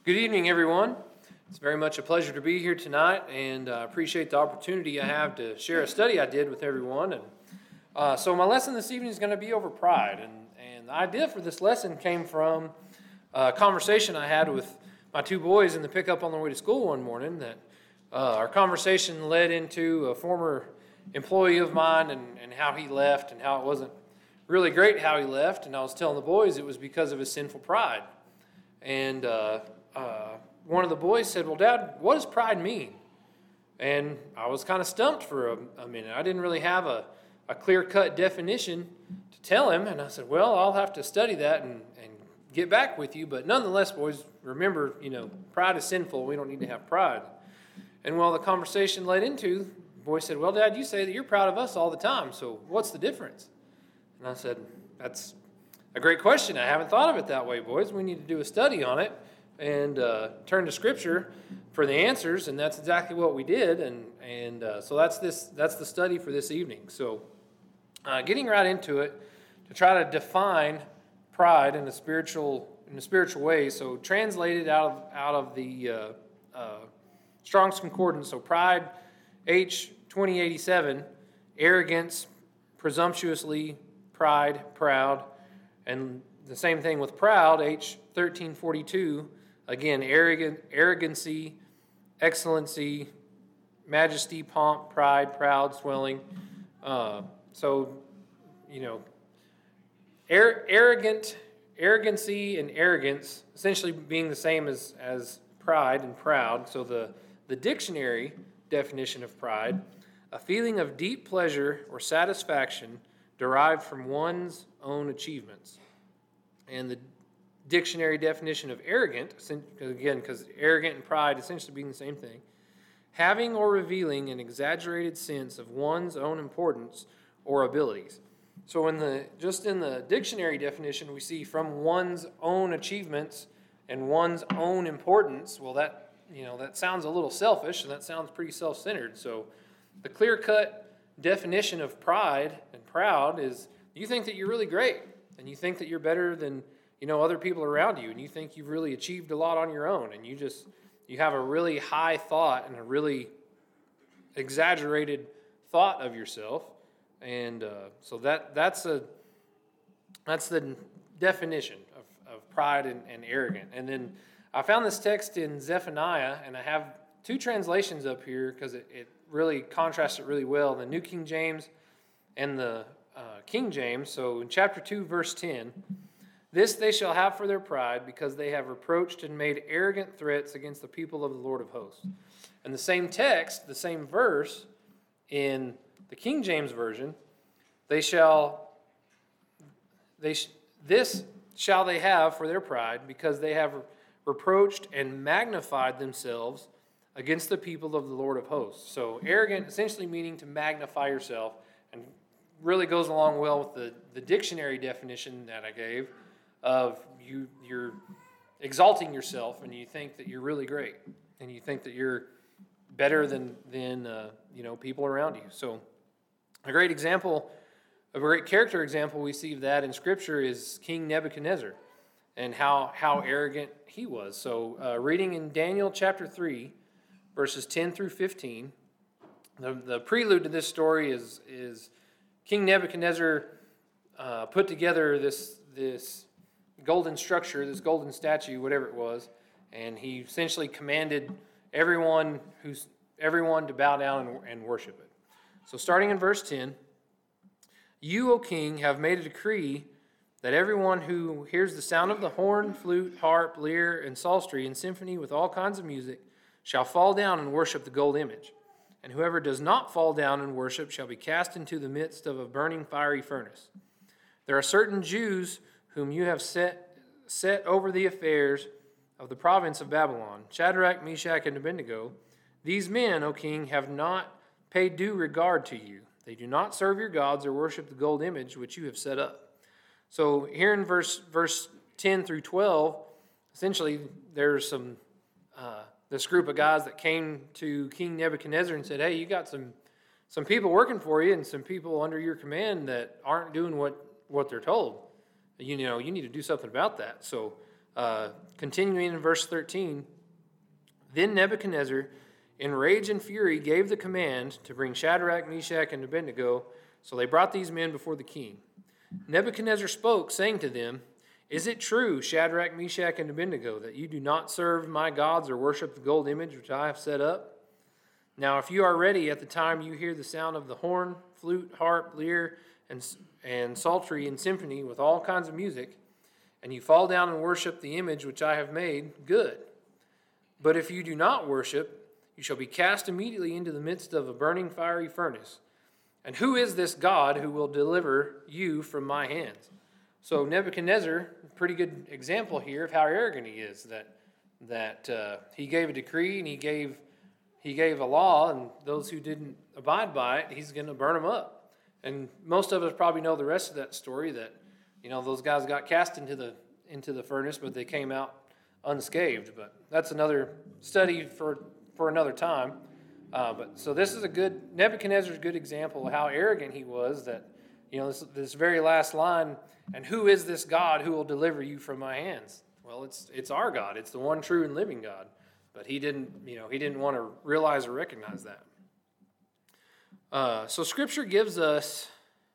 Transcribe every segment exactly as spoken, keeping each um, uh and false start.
Good evening, everyone. It's very much a pleasure to be here tonight, and I uh, appreciate the opportunity I have to share a study I did with everyone. And uh, so my lesson this evening is going to be over pride, and, and the idea for this lesson came from a conversation I had with my two boys in the pickup on their way to school one morning. That uh, our conversation led into a former employee of mine and, and how he left and how it wasn't really great how he left. And I was telling the boys it was because of his sinful pride. And uh, uh, one of the boys said, "Well, Dad, what does pride mean?" And I was kind of stumped for a, a minute. I didn't really have a, a clear-cut definition to tell him. And I said, "Well, I'll have to study that and, and get back with you. But nonetheless, boys, remember, you know, pride is sinful. We don't need to have pride." And while the conversation led into, the boy said, "Well, Dad, you say that you're proud of us all the time. So what's the difference?" And I said, "That's a great question. I haven't thought of it that way, boys. We need to do a study on it and uh, turn to Scripture for the answers." And that's exactly what we did. And and uh, so that's this that's the study for this evening. So uh, getting right into it, to try to define pride in a spiritual in a spiritual way. So translated out of out of the uh, uh, Strong's Concordance. So pride, H twenty eighty-seven, arrogance, presumptuously, pride, proud. And the same thing with proud, H thirteen forty-two, again, arrogant, arrogancy, excellency, majesty, pomp, pride, proud, swelling. Uh, so, you know, ar- arrogant, arrogancy and arrogance essentially being the same as, as pride and proud. So the, the dictionary definition of pride, a feeling of deep pleasure or satisfaction derived from one's own achievements. And the dictionary definition of arrogant, again, because arrogant and pride essentially being the same thing, having or revealing an exaggerated sense of one's own importance or abilities. So in the just in the dictionary definition, we see from one's own achievements and one's own importance. Well, that you know that sounds a little selfish, and that sounds pretty self-centered. So the clear-cut definition of pride and proud is you think that you're really great, and you think that you're better than, you know, other people around you, and you think you've really achieved a lot on your own, and you just, you have a really high thought and a really exaggerated thought of yourself, and uh, so that that's a that's the definition of, of pride and, and arrogant. And then I found this text in Zephaniah, and I have two translations up here because it, it really contrasts it really well, the New King James and the uh, King James. So in chapter two, verse ten, "This they shall have for their pride, because they have reproached and made arrogant threats against the people of the Lord of hosts." And the same text, the same verse in the King James Version, they shall, they sh- this shall they have for their pride, because they have reproached and magnified themselves against the people of the Lord of hosts. So arrogant essentially meaning to magnify yourself, and really goes along well with the, the dictionary definition that I gave of you, you're exalting yourself, and you think that you're really great, and you think that you're better than, than uh, you know, people around you. So a great example, a great character example we see of that in Scripture is King Nebuchadnezzar, and how, how arrogant he was. So uh, reading in Daniel chapter three, verses ten through fifteen, the, the prelude to this story is, is King Nebuchadnezzar uh, put together this, this golden structure, this golden statue, whatever it was, and he essentially commanded everyone who's everyone to bow down and, and worship it. So starting in verse ten, "You, O king, have made a decree that everyone who hears the sound of the horn, flute, harp, lyre, and psaltery, and symphony with all kinds of music shall fall down and worship the gold image. And whoever does not fall down and worship shall be cast into the midst of a burning fiery furnace. There are certain Jews whom you have set, set over the affairs of the province of Babylon, Shadrach, Meshach, and Abednego. These men, O king, have not paid due regard to you. They do not serve your gods or worship the gold image which you have set up." So here in verse verse ten through twelve, essentially there's some uh, this group of guys that came to King Nebuchadnezzar and said, "Hey, you got some some people working for you and some people under your command that aren't doing what, what they're told. You know, you need to do something about that." So Uh, continuing in verse thirteen, then Nebuchadnezzar, in rage and fury, gave the command to bring Shadrach, Meshach, and Abednego. So they brought these men before the king. Nebuchadnezzar spoke, saying to them, is it true, Shadrach, Meshach, and Abednego, that you do not serve my gods or worship the gold image which I have set up? Now, if you are ready at the time you hear the sound of the horn, flute, harp, lyre, and, and psaltery and symphony with all kinds of music, and you fall down and worship the image which I have made, good. But if you do not worship, you shall be cast immediately into the midst of a burning fiery furnace. And who is this God who will deliver you from my hands? So Nebuchadnezzar, pretty good example here of how arrogant he is, that that uh, he gave a decree and he gave he gave a law, and those who didn't abide by it, he's going to burn them up. And most of us probably know the rest of that story, that you know those guys got cast into the into the furnace, but they came out unscathed. But that's another study for for another time. Uh, but so this is a good Nebuchadnezzar's a good example of how arrogant he was. That you know this, this very last line. And who is this God who will deliver you from my hands? Well, it's it's our God. It's the one true and living God. But he didn't, you know, he didn't want to realize or recognize that. Uh, so Scripture gives us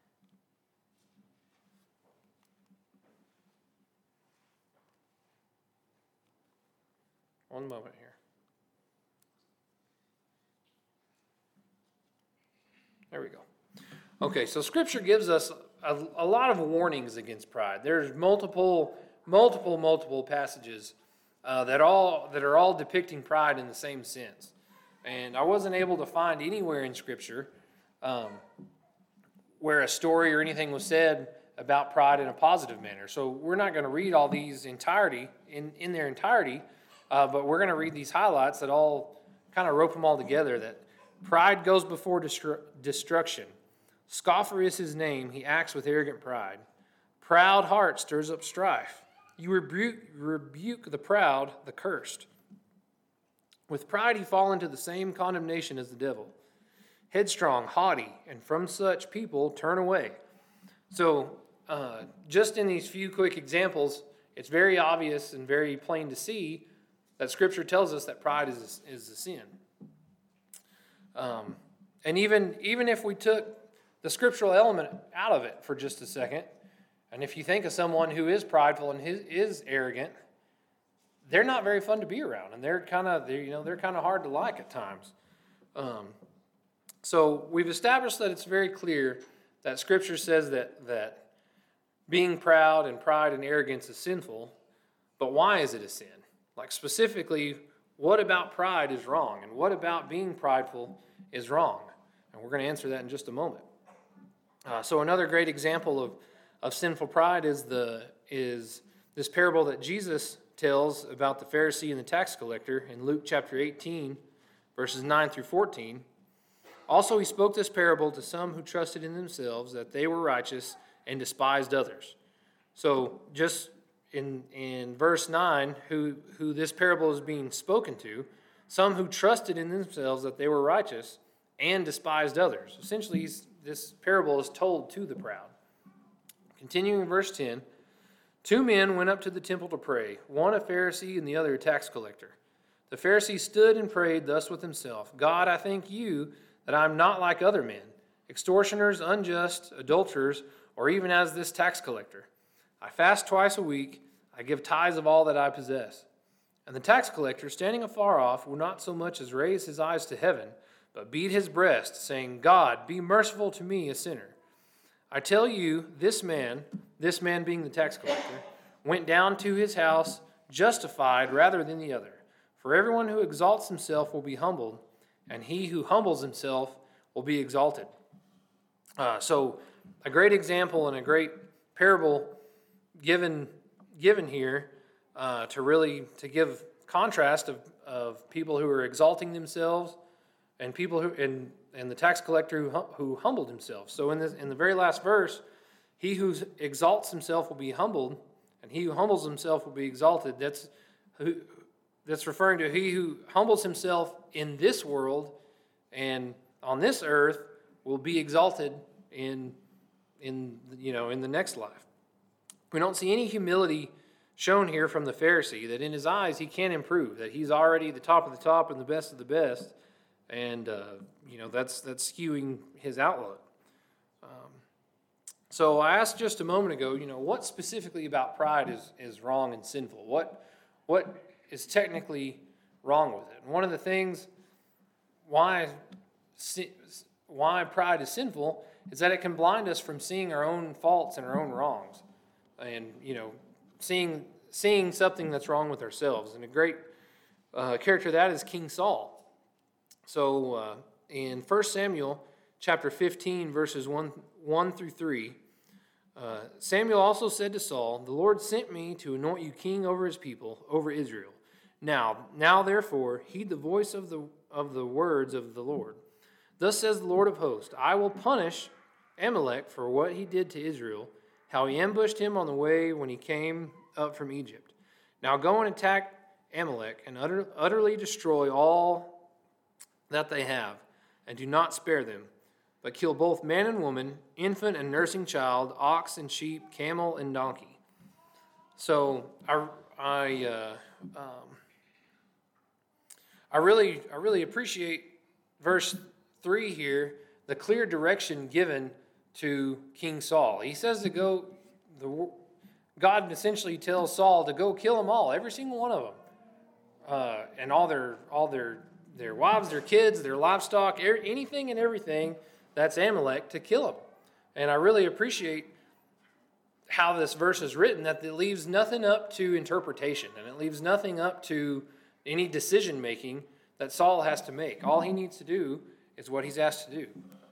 one moment here. There we go. Okay, so Scripture gives us A, a lot of warnings against pride. There's multiple, multiple, multiple passages uh, that all that are all depicting pride in the same sense. And I wasn't able to find anywhere in Scripture um, where a story or anything was said about pride in a positive manner. So we're not going to read all these entirety in, in their entirety, uh, but we're going to read these highlights that all kind of rope them all together. That pride goes before destru- destruction. Scoffer is his name, he acts with arrogant pride. Proud heart stirs up strife. You rebuke, rebuke the proud, the cursed. With pride he fall into the same condemnation as the devil. Headstrong, haughty, and from such people turn away. So, uh, just in these few quick examples, it's very obvious and very plain to see that Scripture tells us that pride is a, is a sin. Um, and even even if we took the scriptural element out of it for just a second, and if you think of someone who is prideful and is, is arrogant, they're not very fun to be around, and they're kind of you know they're kind of hard to like at times. Um, so we've established that it's very clear that Scripture says that that being proud and pride and arrogance is sinful, but why is it a sin? Like specifically, what about pride is wrong, and what about being prideful is wrong? And we're going to answer that in just a moment. Uh, so another great example of, of sinful pride is the is this parable that Jesus tells about the Pharisee and the tax collector in Luke chapter eighteen, verses nine through fourteen. Also he spoke this parable to some who trusted in themselves that they were righteous and despised others. So just in in verse nine, who, who this parable is being spoken to, some who trusted in themselves that they were righteous and despised others. Essentially, he's this parable is told to the proud. Continuing in verse ten, two men went up to the temple to pray, one a Pharisee and the other a tax collector. The Pharisee stood and prayed thus with himself, God, I thank you that I am not like other men, extortioners, unjust, adulterers, or even as this tax collector. I fast twice a week, I give tithes of all that I possess. And the tax collector, standing afar off, would not so much as raise his eyes to heaven, but beat his breast, saying, God, be merciful to me, a sinner. I tell you, this man, this man being the tax collector, went down to his house justified rather than the other. For everyone who exalts himself will be humbled, and he who humbles himself will be exalted. Uh, so a great example and a great parable given given here uh, to really to give contrast of, of people who are exalting themselves and people who and and the tax collector who who humbled himself. So in this in the very last verse, he who exalts himself will be humbled, and he who humbles himself will be exalted. That's who that's referring to he who humbles himself in this world and on this earth will be exalted in in you know in the next life. We don't see any humility shown here from the Pharisee that in his eyes he can improve, that he's already the top of the top and the best of the best, and uh, you know that's that's skewing his outlook. Um, so I asked just a moment ago, you know, what specifically about pride is is wrong and sinful? What what is technically wrong with it? And one of the things why why pride is sinful is that it can blind us from seeing our own faults and our own wrongs, and you know, seeing seeing something that's wrong with ourselves. And a great uh, character of that is King Saul. So uh, in First Samuel chapter fifteen, verses one, one through three, uh, Samuel also said to Saul, "The Lord sent me to anoint you king over his people, over Israel. Now, now therefore, heed the voice of the of the words of the Lord. Thus says the Lord of hosts, I will punish Amalek for what he did to Israel, how he ambushed him on the way when he came up from Egypt. Now go and attack Amalek and utter, utterly destroy all that they have, and do not spare them, but kill both man and woman, infant and nursing child, ox and sheep, camel and donkey." So I, I, uh, um, I really, I really appreciate verse three here, the clear direction given to King Saul. He says to go, the God essentially tells Saul to go kill them all, every single one of them, uh, and all their, all their, their wives, their kids, their livestock, anything and everything that's Amalek, to kill them. And I really appreciate how this verse is written, that it leaves nothing up to interpretation, and it leaves nothing up to any decision making that Saul has to make. All he needs to do is what he's asked to do.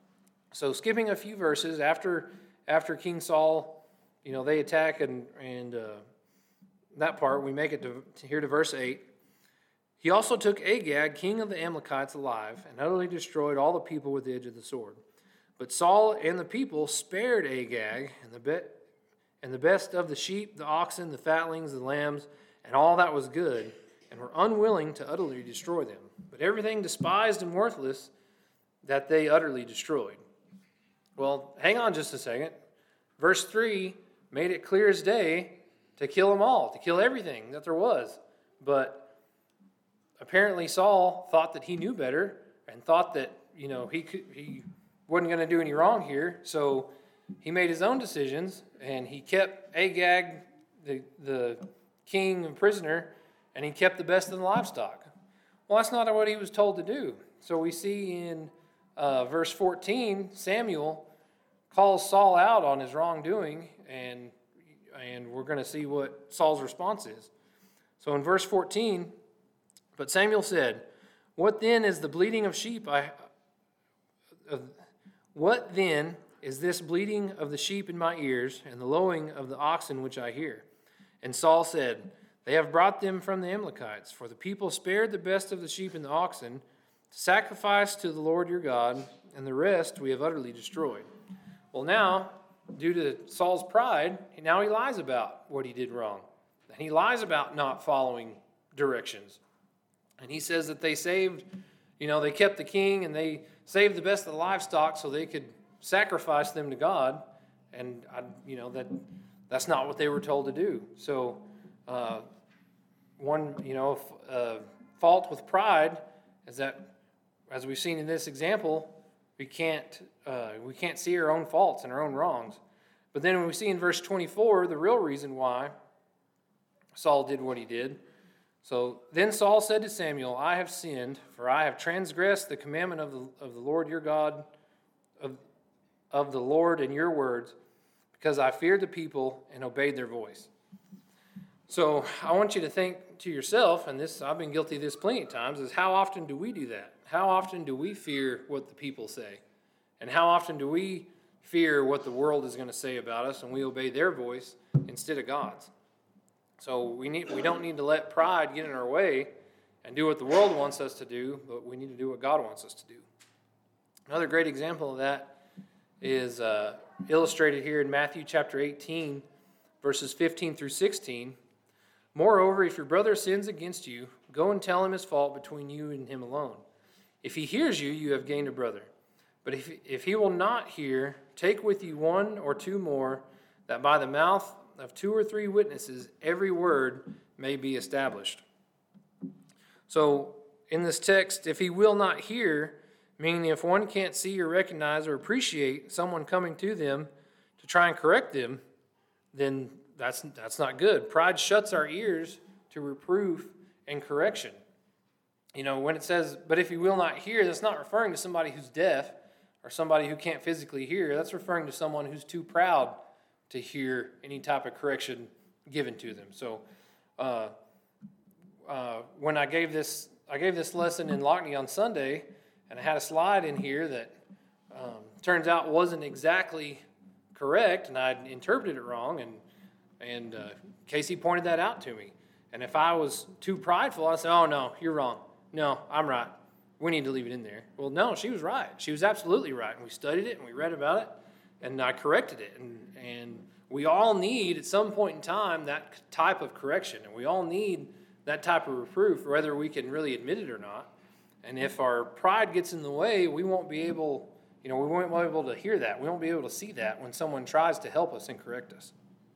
So skipping a few verses after after King Saul, you know, they attack and and uh, that part, we make it to, to here to verse eight. He also took Agag, king of the Amalekites, alive, and utterly destroyed all the people with the edge of the sword. But Saul and the people spared Agag and the be- and the best of the sheep, the oxen, the fatlings, the lambs, and all that was good, and were unwilling to utterly destroy them. But everything despised and worthless that they utterly destroyed. Well, hang on just a second. Verse three made it clear as day to kill them all, to kill everything that there was. But apparently Saul thought that he knew better and thought that, you know, he could, he wasn't going to do any wrong here. So he made his own decisions, and he kept Agag, the, the king and prisoner, and he kept the best of the livestock. Well, that's not what he was told to do. So we see in uh, verse fourteen, Samuel calls Saul out on his wrongdoing, and and we're going to see what Saul's response is. So in verse fourteen, but Samuel said, "What then is the bleating of sheep? I, uh, what then is this bleating of the sheep in my ears, and the lowing of the oxen which I hear?" And Saul said, "They have brought them from the Amalekites, for the people spared the best of the sheep and the oxen to sacrifice to the Lord your God, and the rest we have utterly destroyed." Well, now, due to Saul's pride, now he lies about what he did wrong. And he lies about not following directions. And he says that they saved, you know, they kept the king and they saved the best of the livestock so they could sacrifice them to God. And, I, you know, that that's not what they were told to do. So, uh, one, you know, uh, fault with pride is that, as we've seen in this example, we can't uh, we can't see our own faults and our own wrongs. But then when we see in verse twenty-four the real reason why Saul did what he did. So then Saul said to Samuel, "I have sinned, for I have transgressed the commandment of the of the Lord your God, of of the Lord and your words, because I feared the people and obeyed their voice." So I want you to think to yourself, and this I've been guilty of this plenty of times, is how often do we do that? How often do we fear what the people say? And how often do we fear what the world is going to say about us, and we obey their voice instead of God's? So we need we don't need to let pride get in our way and do what the world wants us to do, but we need to do what God wants us to do. Another great example of that is uh, illustrated here in Matthew chapter eighteen, verses fifteen through sixteen. "Moreover, if your brother sins against you, go and tell him his fault between you and him alone. If he hears you, you have gained a brother. But if, if he will not hear, take with you one or two more, that by the mouth of two or three witnesses, every word may be established. So in this text, if he will not hear, meaning if one can't see or recognize or appreciate someone coming to them to try and correct them, then that's that's not good. Pride shuts our ears to reproof and correction. You know, when it says, but if he will not hear, that's not referring to somebody who's deaf or somebody who can't physically hear. That's referring to someone who's too proud to hear any type of correction given to them. So uh, uh, when I gave this I gave this lesson in Lockney on Sunday, and I had a slide in here that um, turns out wasn't exactly correct, and I interpreted it wrong, and and uh, Casey pointed that out to me. And if I was too prideful, I'd say, oh, no, you're wrong. No, I'm right. We need to leave it in there. Well, no, she was right. She was absolutely right. And we studied it, and we read about it, and I corrected it. And, and we all need, at some point in time, that type of correction. And we all need that type of reproof, whether we can really admit it or not. And if our pride gets in the way, we won't be able, you know, we won't be able to hear that. We won't be able to see that when someone tries to help us and correct us.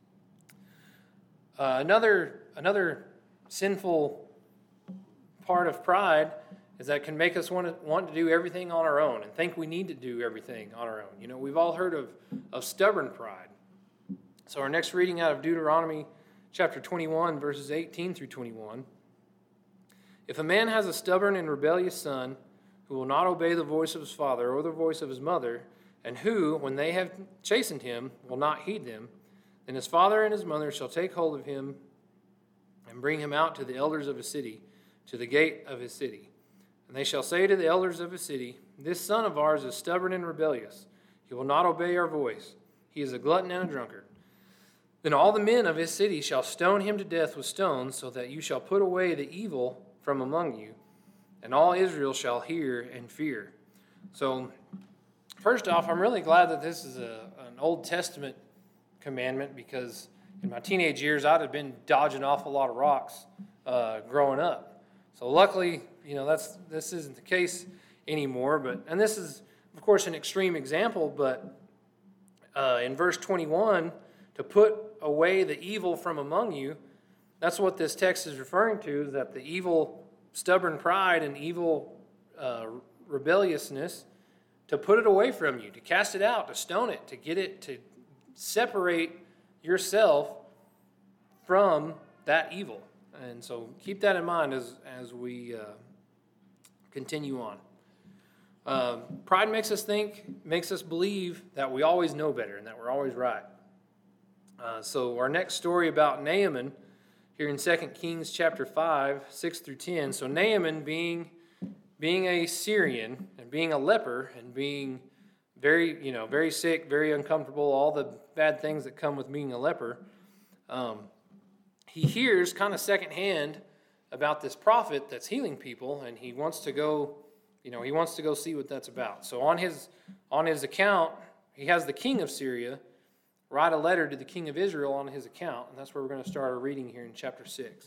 Uh, another another sinful part of pride is that it can make us want to, want to do everything on our own and think we need to do everything on our own. You know, we've all heard of, of stubborn pride. So our next reading out of Deuteronomy chapter twenty-one, verses eighteen through twenty-one. If a man has a stubborn and rebellious son who will not obey the voice of his father or the voice of his mother, and who, when they have chastened him, will not heed them, then his father and his mother shall take hold of him and bring him out to the elders of his city, to the gate of his city. And they shall say to the elders of his city, this son of ours is stubborn and rebellious. He will not obey our voice. He is a glutton and a drunkard. Then all the men of his city shall stone him to death with stones, so that you shall put away the evil from among you, and all Israel shall hear and fear. So, first off, I'm really glad that this is a, an Old Testament commandment, because in my teenage years, I'd have been dodging an awful lot of rocks uh, growing up. So luckily, you know, that's this isn't the case anymore. But and this is, of course, an extreme example. But uh, in verse twenty-one, to put away the evil from among you, that's what this text is referring to, is that the evil, stubborn pride and evil uh, rebelliousness, to put it away from you, to cast it out, to stone it, to get it, to separate yourself from that evil. And so keep that in mind as, as we uh, continue on. Um, pride makes us think, makes us believe that we always know better and that we're always right. Uh, so our next story about Naaman, here in Second Kings chapter five, six through ten. So Naaman, being being a Syrian and being a leper and being very, you know, very sick, very uncomfortable, all the bad things that come with being a leper, um, he hears kind of secondhand about this prophet that's healing people, and he wants to go, you know, he wants to go see what that's about. So on his on his account, he has the king of Syria write a letter to the king of Israel on his account, and that's where we're going to start our reading here in chapter six.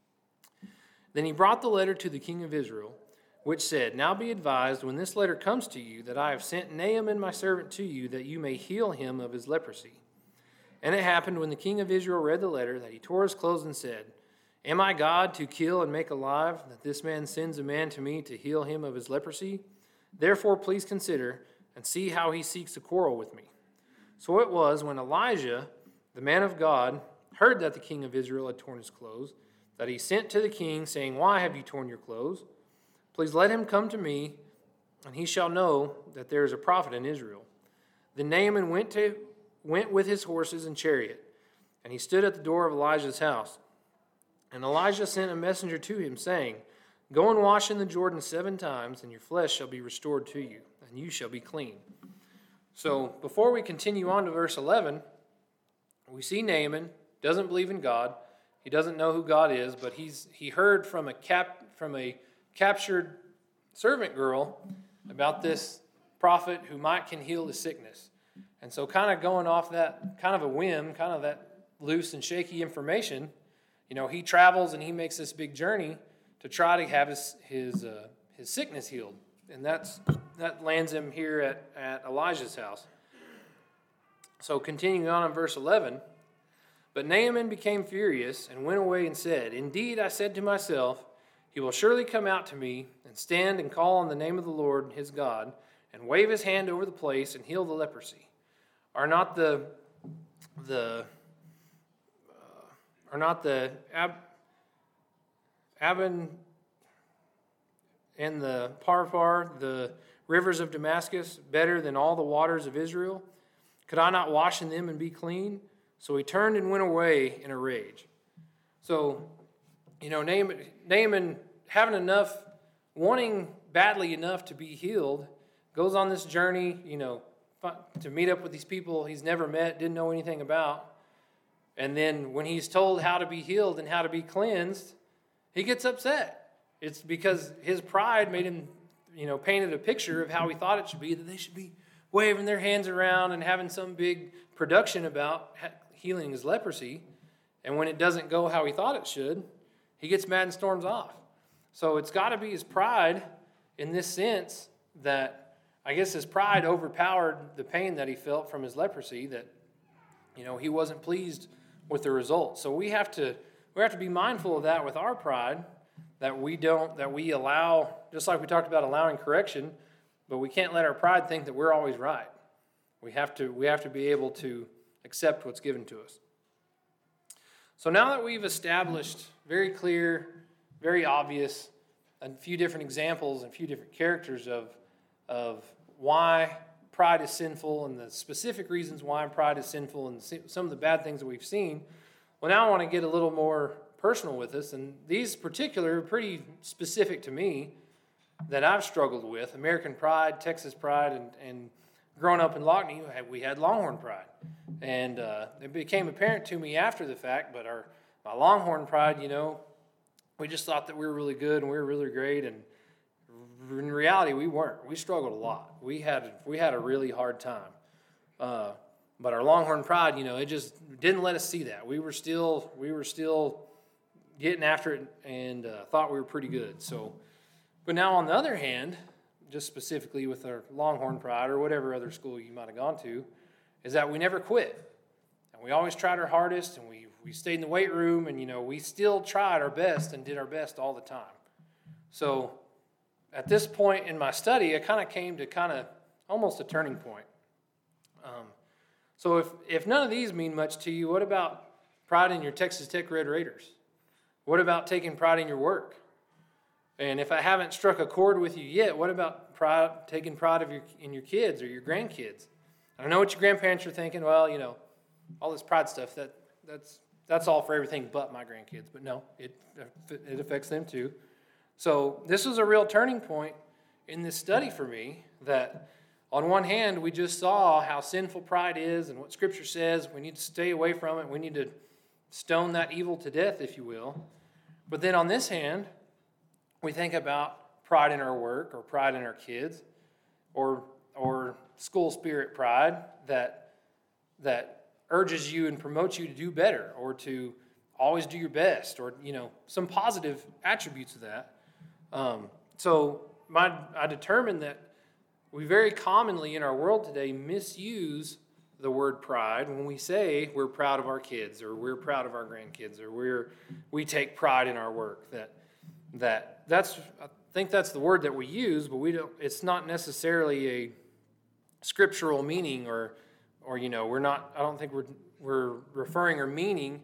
Then he brought the letter to the king of Israel, which said, now be advised, when this letter comes to you, that I have sent Naaman my servant to you, that you may heal him of his leprosy. And it happened, when the king of Israel read the letter, that he tore his clothes and said, am I God to kill and make alive, that this man sends a man to me to heal him of his leprosy? Therefore please consider, and see how he seeks to quarrel with me. So it was, when Elijah, the man of God, heard that the king of Israel had torn his clothes, that he sent to the king, saying, why have you torn your clothes? Please let him come to me, and he shall know that there is a prophet in Israel. Then Naaman went to went with his horses and chariot, and he stood at the door of Elijah's house. And Elijah sent a messenger to him, saying, go and wash in the Jordan seven times, and your flesh shall be restored to you, and you shall be clean. So before we continue on to verse eleven, we see Naaman doesn't believe in God. He doesn't know who God is, but he's he heard from a cap from a captured servant girl about this prophet who might can heal the sickness. And so kind of going off that kind of a whim, kind of that loose and shaky information, you know, he travels and he makes this big journey to try to have his his uh, his sickness healed. And that's that lands him here at, at Elijah's house. So continuing on in verse eleven, But Naaman became furious and went away and said, Indeed, I said to myself, he will surely come out to me and stand and call on the name of the Lord his God and wave his hand over the place and heal the leprosy. Are not the the uh, are not the Ab, Aben and the Parfar, the rivers of Damascus, better than all the waters of Israel? Could I not wash in them and be clean? So he turned and went away in a rage. So, you know, Naaman, Naaman having enough, wanting badly enough to be healed, goes on this journey, you know, to meet up with these people he's never met, didn't know anything about. And then when he's told how to be healed and how to be cleansed, he gets upset. It's because his pride made him, you know, painted a picture of how he thought it should be, that they should be waving their hands around and having some big production about healing his leprosy. And when it doesn't go how he thought it should, he gets mad and storms off. So it's got to be his pride in this sense that I guess his pride overpowered the pain that he felt from his leprosy, that, you know, he wasn't pleased with the result. So we have to we have to be mindful of that with our pride, that we don't, that we allow, just like we talked about allowing correction, but we can't let our pride think that we're always right. We have to we have to be able to accept what's given to us. So now that we've established very clear, very obvious, a few different examples and a few different characters of, of why pride is sinful and the specific reasons why pride is sinful and some of the bad things that we've seen, well, now I want to get a little more personal with us. And these particular are pretty specific to me that I've struggled with. American pride, Texas pride, and, and growing up in Lockney, we had Longhorn pride. And uh, it became apparent to me after the fact, but our my Longhorn pride, you know, we just thought that we were really good and we were really great, and in reality, we weren't. We struggled a lot. We had we had a really hard time. Uh, but our Longhorn pride, you know, it just didn't let us see that. We were still we were still getting after it and uh, thought we were pretty good. So, but now on the other hand, just specifically with our Longhorn pride or whatever other school you might have gone to, is that we never quit. And we always tried our hardest, and we, we stayed in the weight room, and, you know, we still tried our best and did our best all the time. So at this point in my study, I kind of came to kind of almost a turning point. Um, so if, if none of these mean much to you, what about pride in your Texas Tech Red Raiders? What about taking pride in your work? And if I haven't struck a chord with you yet, what about pride, taking pride of your, in your kids or your grandkids? I know what your grandparents are thinking. Well, you know, all this pride stuff, that that's that's all for everything but my grandkids. But no, it it affects them too. So this was a real turning point in this study for me, that on one hand, we just saw how sinful pride is and what Scripture says. We need to stay away from it. We need to stone that evil to death, if you will. But then on this hand, we think about pride in our work or pride in our kids or or school spirit pride that that urges you and promotes you to do better or to always do your best, or, you know, some positive attributes of that. Um, so my I determined that we very commonly in our world today misuse the word pride when we say we're proud of our kids or we're proud of our grandkids or we're we take pride in our work. That that that's I think that's the word that we use, but we don't. It's not necessarily a scriptural meaning, or or you know we're not. I don't think we're we're referring or meaning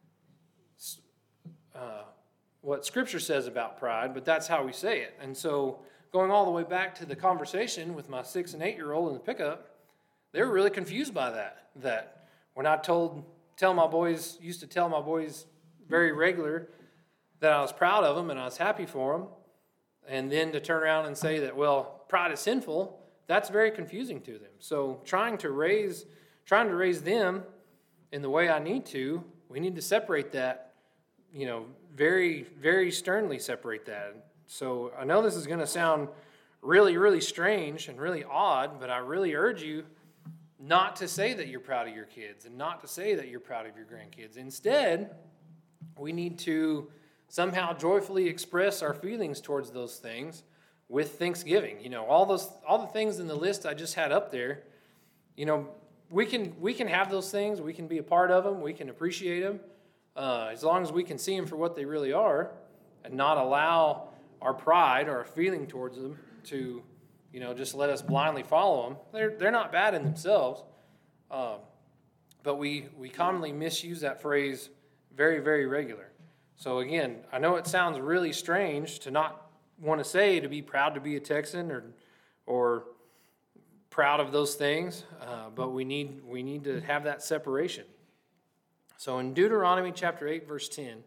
uh, what Scripture says about pride, but that's how we say it. And so going all the way back to the conversation with my six and eight year old in the pickup, they were really confused by that. That when I told tell my boys used to tell my boys very regular that I was proud of them and I was happy for them, and then to turn around and say that, well, pride is sinful, that's very confusing to them. So trying to raise trying to raise them in the way I need to, we need to separate that, you know, very, very sternly separate that. So I know this is going to sound really, really strange and really odd, but I really urge you not to say that you're proud of your kids and not to say that you're proud of your grandkids. Instead, we need to somehow joyfully express our feelings towards those things with thanksgiving. You know, all those, all the things in the list I just had up there, you know, we can we can have those things. We can be a part of them. We can appreciate them, uh, as long as we can see them for what they really are, and not allow our pride or our feeling towards them to, you know, just let us blindly follow them. They're they're not bad in themselves, um, but we we commonly misuse that phrase very very regular. So again, I know it sounds really strange to not want to say to be proud to be a Texan or or proud of those things, uh, but we need we need to have that separation. So in Deuteronomy chapter eight, verse ten,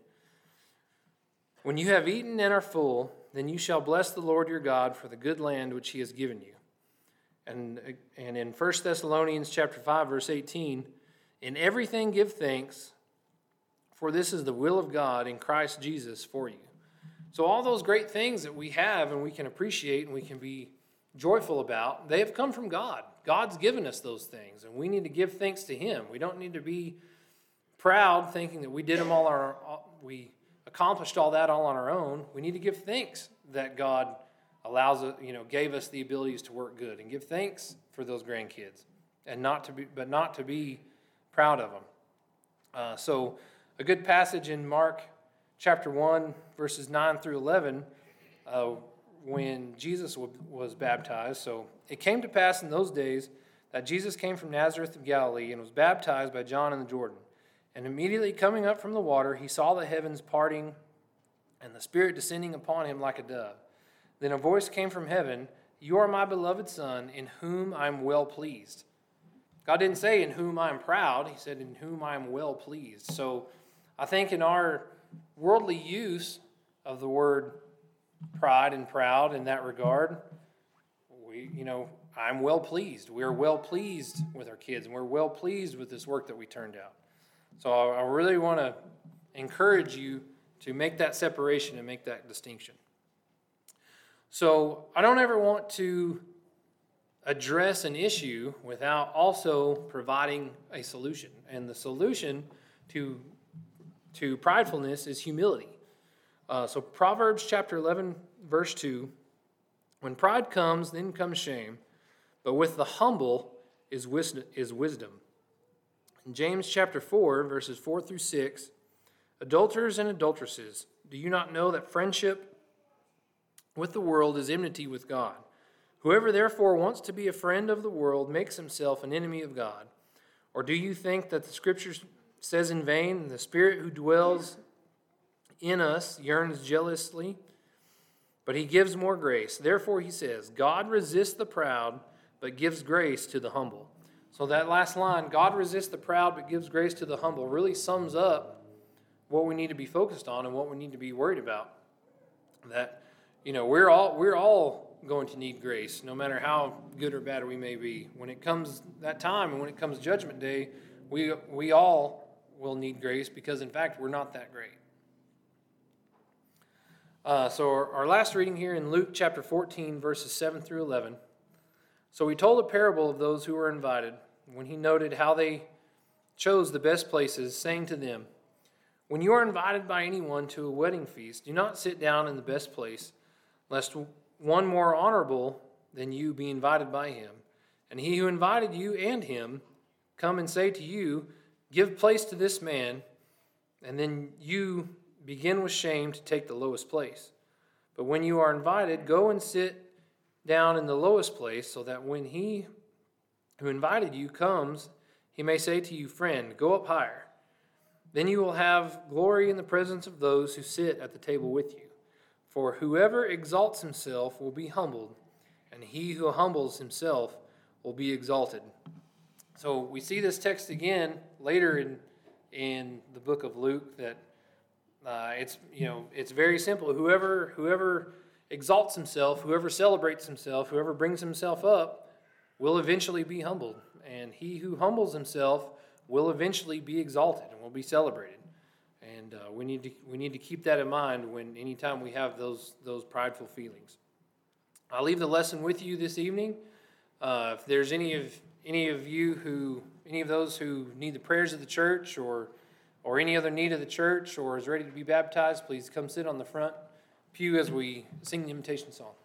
when you have eaten and are full, then you shall bless the Lord your God for the good land which he has given you. And, and in First Thessalonians chapter five, verse eighteen, in everything give thanks, for this is the will of God in Christ Jesus for you. So all those great things that we have and we can appreciate and we can be joyful about, they have come from God. God's given us those things, and we need to give thanks to him. We don't need to be proud thinking that we did them all our, we accomplished all that all on our own. We need to give thanks that God allows us, you know, gave us the abilities to work good, and give thanks for those grandkids, and not to be, but not to be proud of them. Uh, so a good passage in Mark chapter one, verses nine through eleven, uh, when Jesus w- was baptized. So it came to pass in those days that Jesus came from Nazareth of Galilee and was baptized by John in the Jordan. And immediately coming up from the water, he saw the heavens parting and the Spirit descending upon him like a dove. Then a voice came from heaven, "You are my beloved Son, in whom I am well pleased." God didn't say in whom I am proud. He said in whom I am well pleased. So I think in our worldly use of the word pride and proud in that regard, we, you know, I'm well pleased. We're well pleased with our kids, and we're well pleased with this work that we turned out. So I, I really want to encourage you to make that separation and make that distinction. So I don't ever want to address an issue without also providing a solution. And the solution to, to pridefulness is humility. Uh, so Proverbs chapter eleven, verse two, when pride comes, then comes shame, but with the humble is wisdom. Is wisdom. In James chapter four, verses four through six, adulterers and adulteresses, do you not know that friendship with the world is enmity with God? Whoever therefore wants to be a friend of the world makes himself an enemy of God. Or do you think that the Scripture says in vain, the Spirit who dwells in us yearns jealously, but he gives more grace. Therefore he says, God resists the proud, but gives grace to the humble. So that last line, God resists the proud, but gives grace to the humble, really sums up what we need to be focused on and what we need to be worried about. That, you know, we're all we're all going to need grace, no matter how good or bad we may be. When it comes that time, and when it comes Judgment Day, we we all will need grace, because in fact we're not that great. Uh, so our, our last reading here in Luke chapter fourteen, verses seven through eleven. So he told a parable of those who were invited, when he noted how they chose the best places, saying to them, when you are invited by anyone to a wedding feast, do not sit down in the best place, lest one more honorable than you be invited by him. And he who invited you and him come and say to you, give place to this man, and then you begin with shame to take the lowest place. But when you are invited, go and sit down in the lowest place, so that when he who invited you comes, he may say to you, friend, go up higher. Then you will have glory in the presence of those who sit at the table with you. For whoever exalts himself will be humbled, and he who humbles himself will be exalted. So we see this text again later in in the book of Luke, that uh, it's you know it's very simple. Whoever whoever exalts himself, whoever celebrates himself, whoever brings himself up, will eventually be humbled, and he who humbles himself will eventually be exalted and will be celebrated. And uh, we need to we need to keep that in mind when anytime we have those those prideful feelings. I'll leave the lesson with you this evening. Uh, if there's any of any of you who any of those who need the prayers of the church, or or any other need of the church, or is ready to be baptized, please come sit on the front pew as we sing the invitation song.